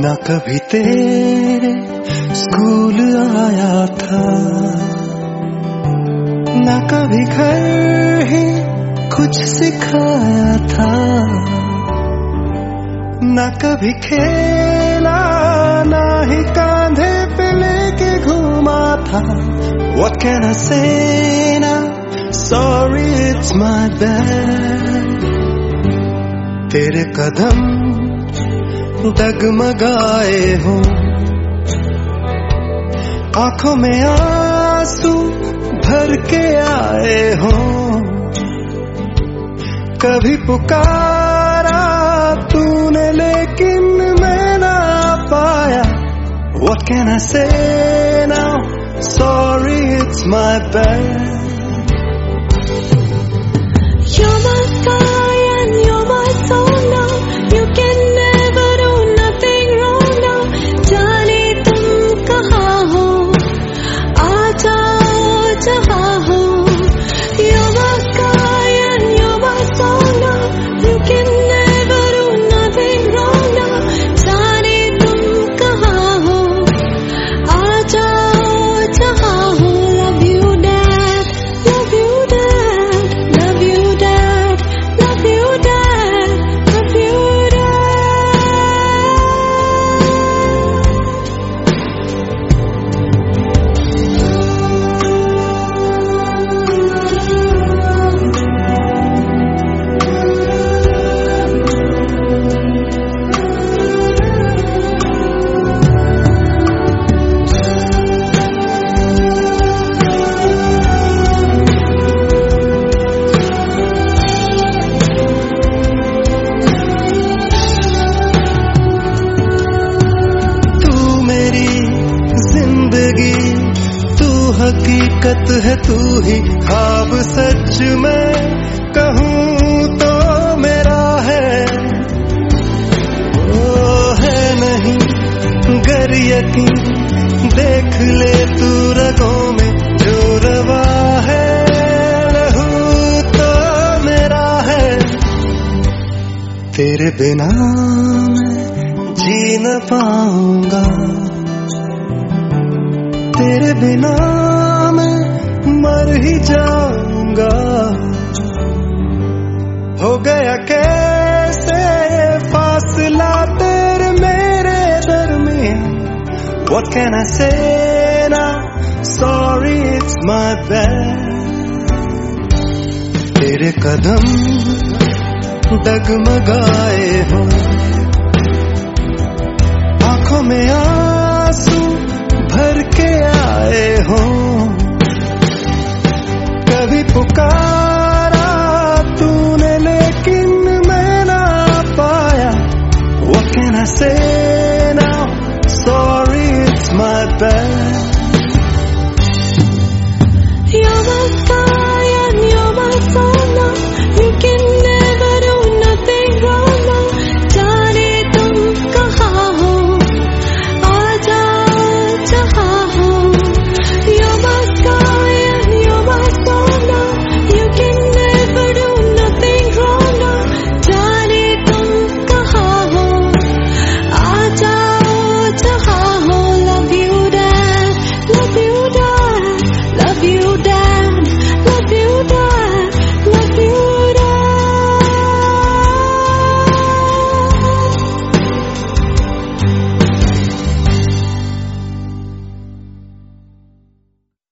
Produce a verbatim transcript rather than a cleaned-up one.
ना कभी तेरे स्कूल आया था, ना कभी घर ही कुछ सिखाया था, ना कभी खेला ना ही कांधे पे लेके घूमा था. What can I say now? Sorry, it's my bad. तेरे कदम डगमगाए हो, आंखों में आंसू भर के आए हो, कभी पुकारा तूने लेकिन मैं ना पाया. What can I say now? Sorry, it's my bad. You're my sky and you're my soul now. You can never do nothing wrong now. जाने तुम कहाँ हो, आ जाओ जहाँ हो. You're my sky and you're my soul now. You can never do nothing wrong now. जाने तुम कहाँ हो, आ जाओ जहाँ हो. Love you dad, love you dad, love you dad, love you dad, love you dad. तू मेरी जिंदगी, तू हकीकत है, तू ही ख्वाब सच में कहूँ तो मेरा है. ओ है नहीं गर यकीन, देख ले तू रगों में जो रवा है, लहू तो मेरा है. तेरे बिना मैं जी न पाऊंगा, तेरे बिना मैं मर ही जाऊंगा. हो गया कैसे ये फासला तेरे मेरे दरमियां. What can I say now? Sorry, it's my bad. तेरे कदम डगमगाए हो, आंखों में आ